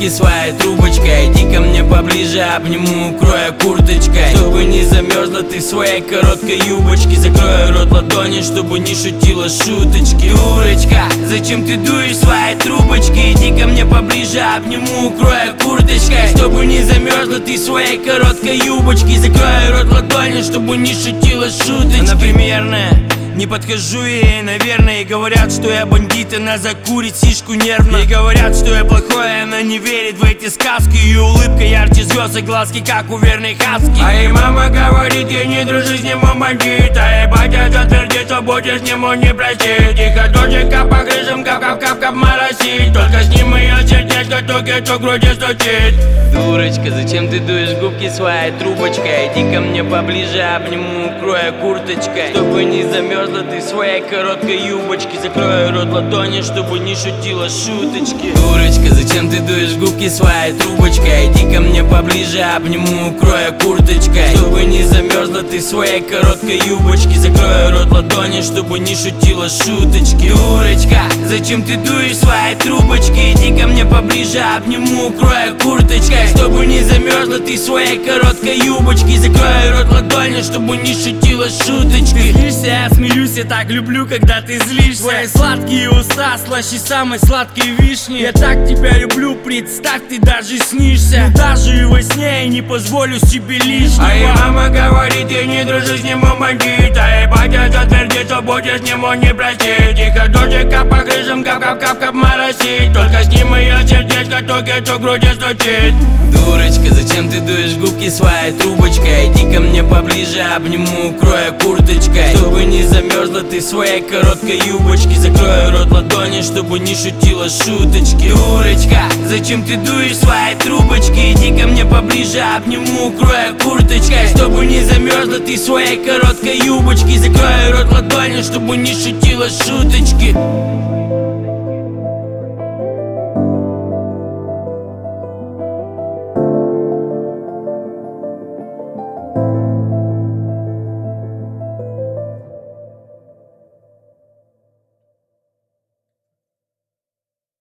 губки своей трубочкой. Иди ко мне поближе, обниму, укрою курточкой. Чтобы не замерзла ты в своей короткой юбочке. Закрою рот ладони, чтобы не шутила шуточки. Дурочка, зачем ты дуешь своей трубочки? Иди ко мне поближе, обниму, укрою курточкой. Чтобы не замерзла ты в своей короткой юбочке. Закрою рот ладони, чтобы не шутила шуточки. Она примерная, не подхожу ей, наверное. И говорят, что я бандит, она закурит сишку нервно. И говорят, что я плохой, она не верит в эти сказки. Ее улыбка ярче звезд и глазки, как у верной хаски. А ей мама говорит, я не дружу с ним, он бандит. А ей батя затвердит, что будешь с ним, он не простит. Тихо дождика по крышам, кап-кап-кап-кап моросит. Только с ним ее сердечко только в груди стучит. Дурочка, зачем ты дуешь губки своей трубочкой? Иди ко мне поближе, обниму, укрою курточкой. Чтобы не замерзла ты в своей короткой юбочке. Закрою рот ладони, чтобы не шутила шуточки. Дурочка, зачем ты дуешь губки своей трубочкой? Иди ко мне поближе, обниму, укрою курточкой. Чтобы не замерзла ты в своей короткой юбочке. Закрою рот ладони, чтобы не шутила шуточки. Дурочка, зачем ты дуешь своей трубочкой? Иди ко мне поближе, обниму, укрою курточкой. Чтобы не замерзла ты в своей короткой юбочке. Закрою рот ладони, чтобы не шутила шуточки. Злишься, я смеюсь, я так люблю, когда ты злишься. Твои сладкие уста, слаще самой сладкой вишни. Я так тебя люблю, представь, ты даже снишься. Но даже и во сне я не позволю себе лишнего. А ей мама говорит, я не дружу с ним, он бандит. А ей батя затвердит, что будешь с ним, он не простит. Тихо дождика по крышам, кап-кап-кап-кап моросит. Только с ним ее сердечко только в груди стучит. Дурочка, зачем ты дуешь губки своей трубочкой? Иди ко мне поближе, обниму, укрою курточкой. Чтобы не замерзла ты в своей короткой юбочке. Закрою рот ладони, чтобы не шутила шуточки. Дурочка, зачем ты дуешь своей трубочкой? Иди ко мне поближе, обниму, укрою курточкой. Чтобы не замерзла ты в своей короткой юбочке. Закрою рот ладони, чтобы не шутила шуточки.